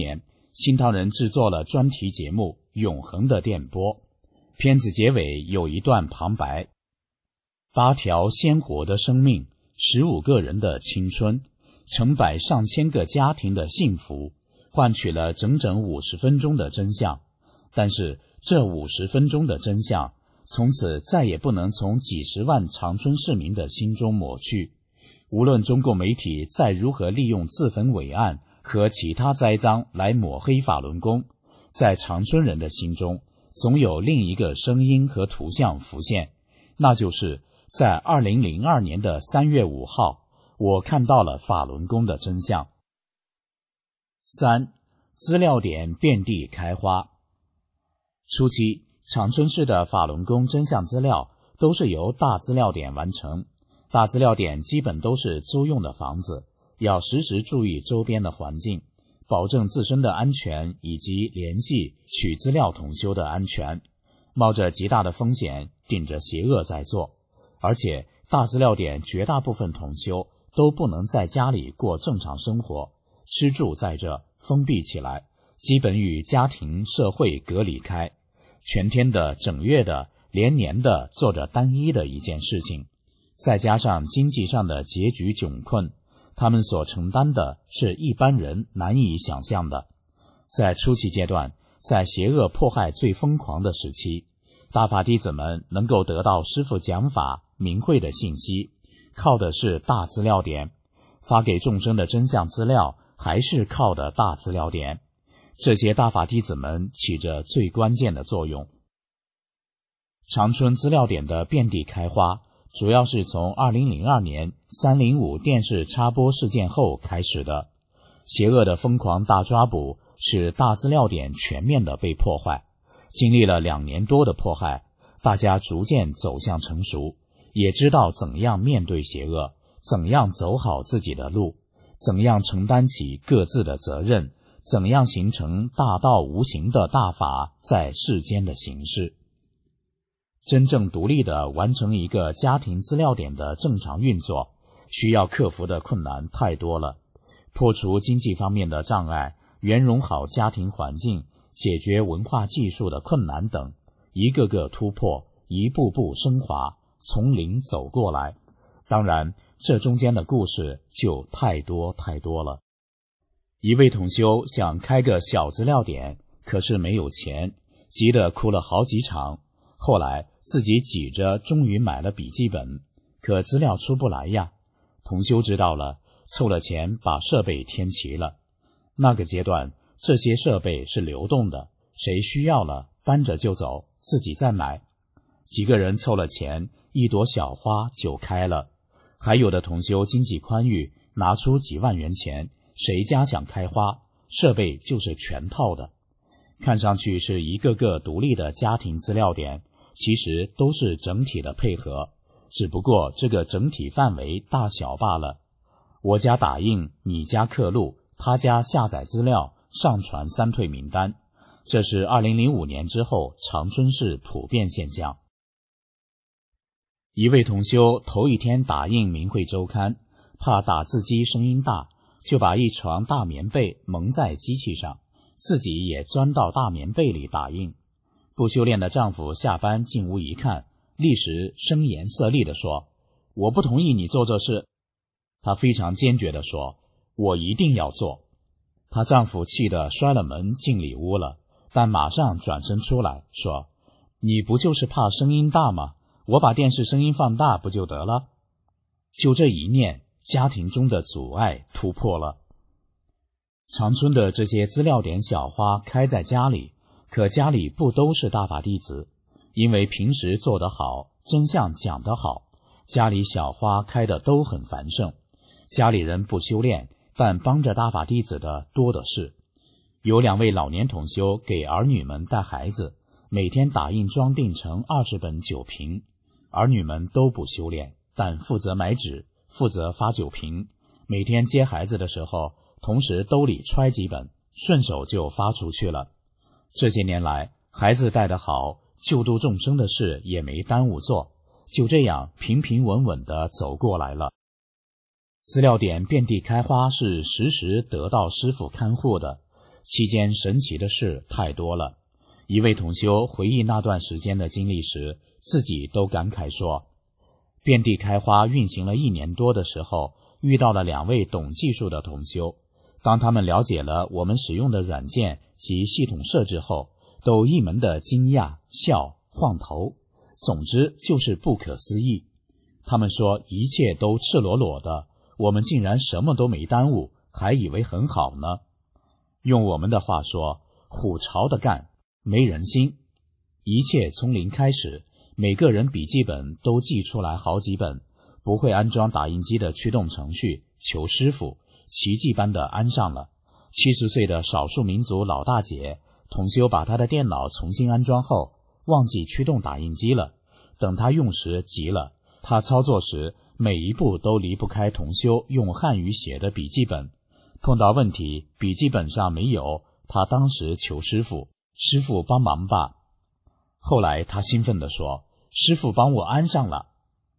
新唐人制作了专题节目《永恒的电波》，片子结尾有一段旁白：八条鲜活的生命，十五个人的青春，成百上千个家庭的幸福，换取了整整五十分钟的真相。但是这五十分钟的真相从此再也不能从几十万长春市民的心中抹去。无论中共媒体再如何利用自焚伟案和其他栽赃来抹黑法轮功，在长春人的心中总有另一个声音和图像浮现，那就是在二零零二年的三月五号，我看到了法轮功的真相。三、资料点遍地开花。初期，长春市的法轮功真相资料都是由大资料点完成，大资料点基本都是租用的房子，要时时注意周边的环境，保证自身的安全以及联系取资料同修的安全，冒着极大的风险，顶着邪恶在做。而且大资料点绝大部分同修都不能在家里过正常生活，吃住在这封闭起来，基本与家庭社会隔离开，全天的整月的连年的做着单一的一件事情，再加上经济上的拮据窘困，他们所承担的是一般人难以想象的。在初期阶段，在邪恶迫害最疯狂的时期，大法弟子们能够得到师父讲法明慧的信息，靠的是大资料点，发给众生的真相资料还是靠的大资料点。这些大法弟子们起着最关键的作用。长春资料点的遍地开花，主要是从二零零二年三零五电视插播事件后开始的。邪恶的疯狂大抓捕使大资料点全面的被破坏，经历了两年多的迫害，大家逐渐走向成熟，也知道怎样面对邪恶，怎样走好自己的路，怎样承担起各自的责任，怎样形成大道无形的大法在世间的形式。真正独立地完成一个家庭资料点的正常运作，需要克服的困难太多了，破除经济方面的障碍，圆融好家庭环境，解决文化技术的困难等，一个个突破，一步步升华，从零走过来。当然，这中间的故事就太多太多了。一位同修想开个小资料点，可是没有钱，急得哭了好几场。后来自己挤着终于买了笔记本，可资料出不来呀。同修知道了，凑了钱把设备添齐了。那个阶段，这些设备是流动的，谁需要了搬着就走，自己再买。几个人凑了钱，一朵小花就开了。还有的同修经济宽裕，拿出几万元钱，谁家想开花，设备就是全套的。看上去是一个个独立的家庭资料点，其实都是整体的配合，只不过这个整体范围大小罢了。我家打印，你家刻录，他家下载资料，上传三退名单，这是二零零五年之后长春市普遍现象。一位同修头一天打印明慧周刊，怕打字机声音大，就把一床大棉被蒙在机器上，自己也钻到大棉被里打印。不修炼的丈夫下班进屋一看，立时声颜色厉地说：我不同意你做这事。她非常坚决地说：我一定要做。她丈夫气得摔了门进里屋了，但马上转身出来说：你不就是怕声音大吗？我把电视声音放大不就得了？就这一念，家庭中的阻碍突破了。长春的这些资料点小花开在家里，可家里不都是大法弟子，因为平时做得好，真相讲得好，家里小花开的都很繁盛。家里人不修炼，但帮着大法弟子的多的是。有两位老年同修给儿女们带孩子，每天打印装订成二十本酒瓶，儿女们都不修炼，但负责买纸，负责发酒瓶，每天接孩子的时候，同时兜里揣几本，顺手就发出去了。这些年来，孩子带得好，救度众生的事也没耽误做，就这样平平稳稳地走过来了。资料点遍地开花是时时得到师父看护的， 期间神奇的事太多了。一位同修回忆那段时间的经历时，自己都感慨说，遍地开花运行了一年多的时候，遇到了两位懂技术的同修。当他们了解了我们使用的软件及系统设置后，都一门的惊讶、笑、晃头，总之就是不可思议。他们说一切都赤裸裸的，我们竟然什么都没耽误，还以为很好呢。用我们的话说，虎朝的干，没人心。一切从零开始，每个人笔记本都寄出来好几本，不会安装打印机的驱动程序，求师傅，奇迹般的安上了。七十岁的少数民族老大姐，同修把她的电脑重新安装后，忘记驱动打印机了。等她用时急了，她操作时每一步都离不开同修用汉语写的笔记本。碰到问题，笔记本上没有，她当时求师傅，师傅帮忙吧。后来她兴奋地说，师傅帮我安上了。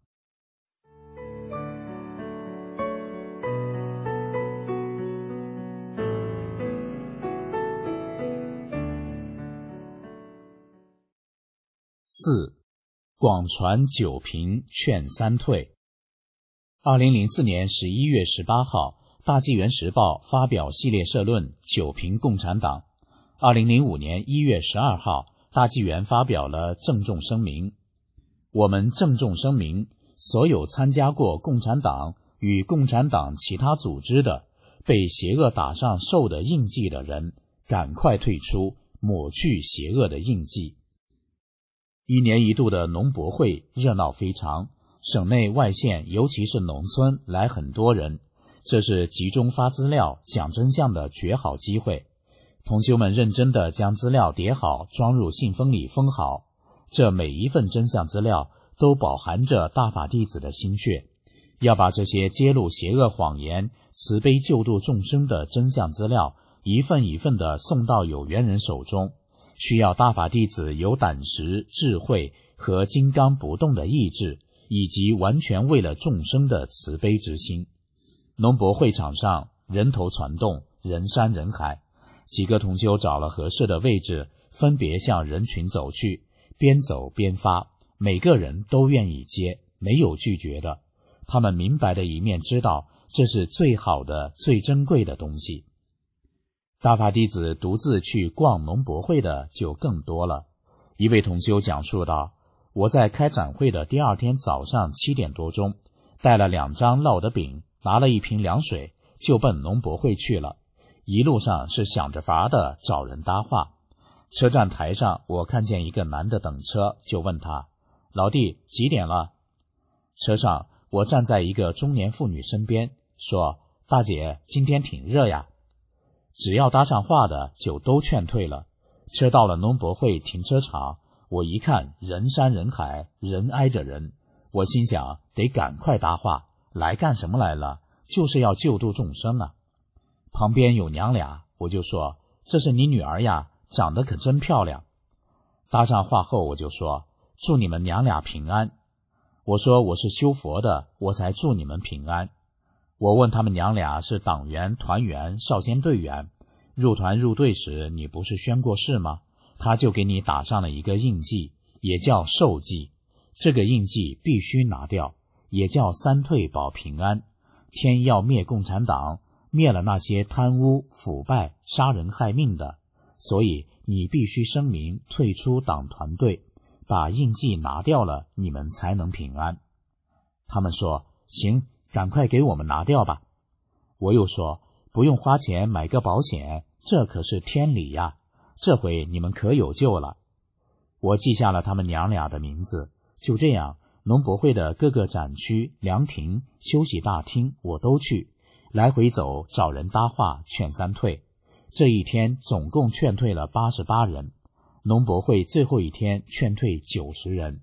四，广传九评劝三退。二零零四年十一月十八号，大纪元时报发表系列社论九评共产党。二零零五年一月十二号，大纪元发表了郑重声明。我们郑重声明，所有参加过共产党与共产党其他组织的，被邪恶打上兽的印记的人，赶快退出，抹去邪恶的印记。一年一度的农博会热闹非常，省内外县尤其是农村来很多人，这是集中发资料讲真相的绝好机会。同修们认真地将资料叠好，装入信封里封好，这每一份真相资料都饱含着大法弟子的心血。要把这些揭露邪恶谎言、慈悲救度众生的真相资料一份一份地送到有缘人手中，需要大法弟子有胆识、智慧和金刚不动的意志，以及完全为了众生的慈悲之心。农博会场上人头攒动，人山人海，几个同修找了合适的位置，分别向人群走去，边走边发，每个人都愿意接，没有拒绝的。他们明白的一面知道，这是最好的、最珍贵的东西。大法弟子独自去逛农博会的就更多了。一位同修讲述道，我在开展会的第二天早上七点多钟，带了两张烙的饼，拿了一瓶凉水，就奔农博会去了。一路上是想着法的找人搭话。车站台上我看见一个男的等车，就问他，老弟几点了？车上我站在一个中年妇女身边，说，大姐今天挺热呀。只要搭上话的就都劝退了。车到了农博会停车场，我一看人山人海，人挨着人，我心想得赶快搭话，来干什么来了？就是要救度众生啊。旁边有娘俩，我就说，这是你女儿呀，长得可真漂亮。搭上话后我就说，祝你们娘俩平安。我说我是修佛的，我才祝你们平安。我问他们娘俩是党员、团员、少先队员，入团入队时你不是宣过誓吗？他就给你打上了一个印记，也叫寿记，这个印记必须拿掉，也叫三退保平安。天要灭共产党，灭了那些贪污、腐败、杀人害命的，所以你必须声明退出党团队，把印记拿掉了，你们才能平安。他们说，行，赶快给我们拿掉吧。我又说，不用花钱买个保险，这可是天理呀，这回你们可有救了。我记下了他们娘俩的名字。就这样，农博会的各个展区、凉亭、休息大厅我都去，来回走，找人搭话，劝三退。这一天总共劝退了八十八人，农博会最后一天劝退九十人。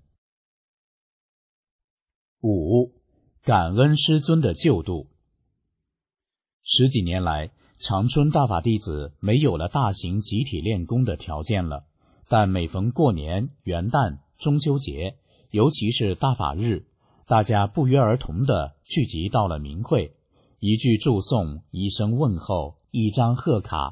五，感恩师尊的救度。十几年来，长春大法弟子没有了大型集体练功的条件了，但每逢过年、元旦、中秋节，尤其是大法日，大家不约而同地聚集到了明会，一句祝颂，一声问候，一张贺卡，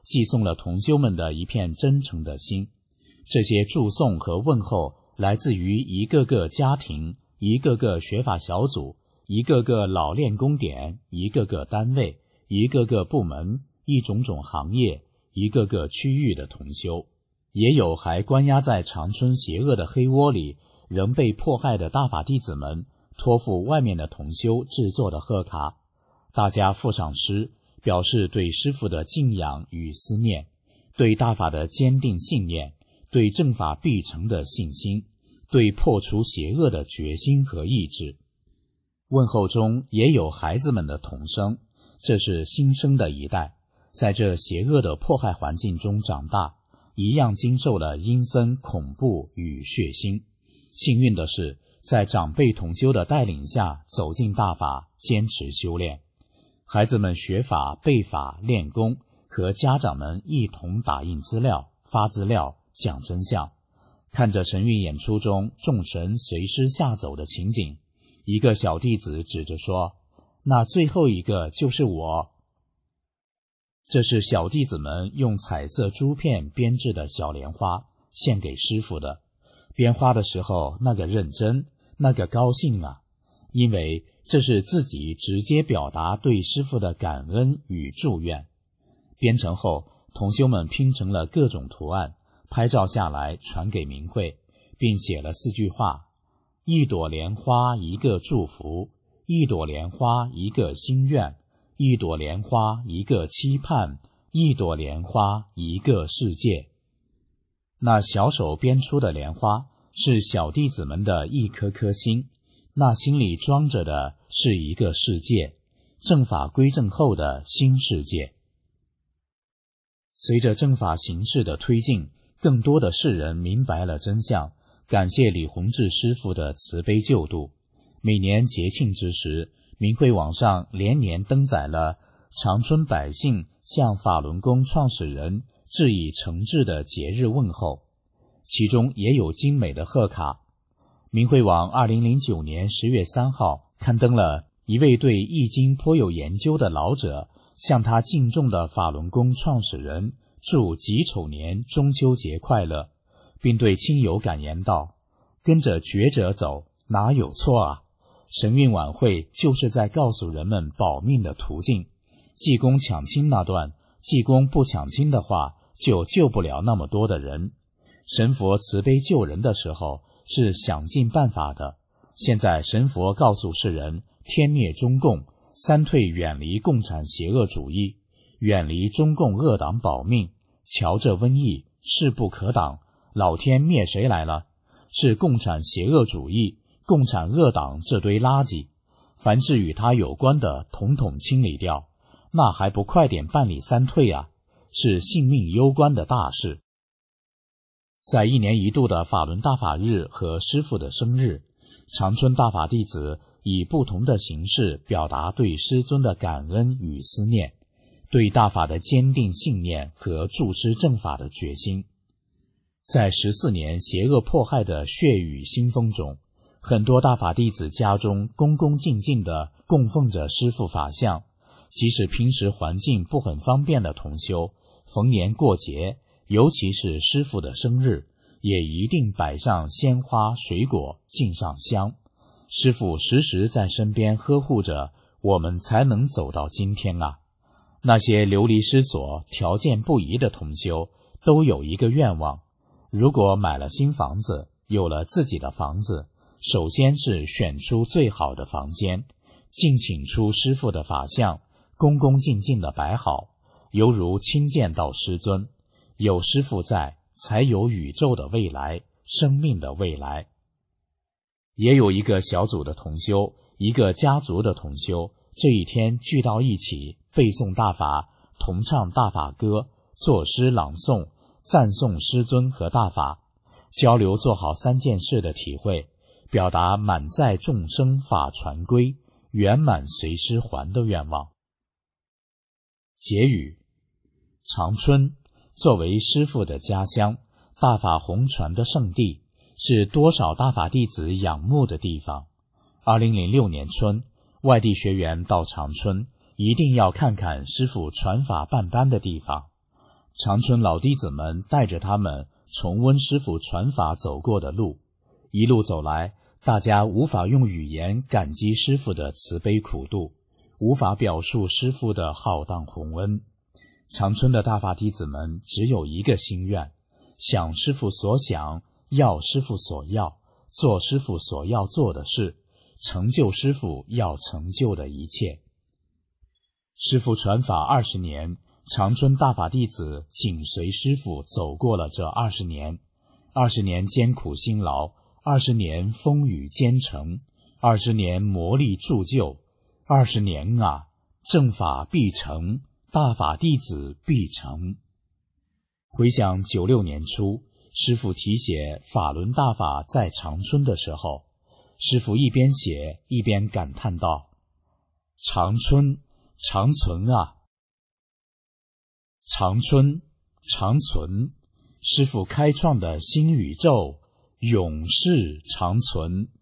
寄送了同修们的一片真诚的心。这些祝颂和问候来自于一个个家庭，一个个学法小组，一个个老练功点，一个个单位，一个个部门，一种种行业，一个个区域的同修。也有还关押在长春邪恶的黑窝里仍被迫害的大法弟子们托付外面的同修制作的贺卡，大家附上诗，表示对师父的敬仰与思念，对大法的坚定信念，对正法必成的信心，对破除邪恶的决心和意志。问候中也有孩子们的童声，这是新生的一代，在这邪恶的迫害环境中长大，一样经受了阴森、恐怖与血腥。幸运的是，在长辈同修的带领下走进大法，坚持修炼。孩子们学法、背法、练功，和家长们一同打印资料、发资料、讲真相。看着神韵演出中众神随师下走的情景，一个小弟子指着说：“那最后一个就是我。”这是小弟子们用彩色珠片编制的小莲花，献给师父的。编花的时候，那个认真，那个高兴啊！因为这是自己直接表达对师父的感恩与祝愿。编成后，同修们拼成了各种图案，拍照下来传给明慧，并写了四句话：一朵莲花一个祝福，一朵莲花一个心愿，一朵莲花一个期盼，一朵莲花一个世界。那小手编出的莲花是小弟子们的一颗颗心，那心里装着的是一个世界，正法归正后的新世界。随着正法形势的推进，更多的世人明白了真相，感谢李洪志师父的慈悲救度。每年节庆之时，明慧网上连年登载了长春百姓向法轮功创始人致以诚挚的节日问候，其中也有精美的贺卡。明慧网二零零九年十月三号刊登了一位对易经颇有研究的老者向他敬重的法轮功创始人祝己丑年中秋节快乐，并对亲友感言道：跟着觉者走，哪有错啊？神韵晚会就是在告诉人们保命的途径。济公抢亲那段，济公不抢亲的话，就救不了那么多的人。神佛慈悲救人的时候，是想尽办法的。现在神佛告诉世人，天灭中共，三退远离共产邪恶主义，远离中共恶党保命。瞧这瘟疫，势不可挡，老天灭谁来了？是共产邪恶主义，共产恶党这堆垃圾，凡是与他有关的统统清理掉，那还不快点办理三退啊？是性命攸关的大事。在一年一度的法轮大法日和师父的生日，长春大法弟子以不同的形式表达对师尊的感恩与思念，对大法的坚定信念和助师正法的决心。在十四年邪恶迫害的血雨腥风中，很多大法弟子家中恭恭敬敬地供奉着师父法像，即使平时环境不很方便的同修，逢年过节，尤其是师父的生日，也一定摆上鲜花水果，敬上香。师父时时在身边呵护着，我们才能走到今天啊。那些流离失所、条件不宜的同修都有一个愿望，如果买了新房子，有了自己的房子，首先是选出最好的房间，敬请出师父的法像，恭恭敬敬地摆好，犹如亲见到师尊。有师父在，才有宇宙的未来，生命的未来。也有一个小组的同修，一个家族的同修，这一天聚到一起，背诵大法，同唱大法歌，作诗朗诵，赞颂师尊和大法，交流做好三件事的体会，表达满载众生法传归，圆满随师还的愿望。结语：长春作为师父的家乡，大法弘传的圣地，是多少大法弟子仰慕的地方。二零零六年春，外地学员到长春，一定要看看师父传法办班的地方。 长春老弟子们带着他们重温师父传法走过的路，一路走来，大家无法用语言感激师父的慈悲苦度，无法表述师父的浩荡宏恩。长春的大法弟子们只有一个心愿，想师父所想，要师父所要，做师父所要做的事，成就师父要成就的一切。师父传法二十年，长春大法弟子紧随师父走过了这二十年，二十年艰苦辛劳，二十年风雨兼程，二十年磨砺铸就，二十年啊，正法必成，大法弟子必成。回想九六年初，师父题写法轮大法在长春的时候，师父一边写一边感叹道：长春，长存啊！长春，长存，师父开创的新宇宙永世长存。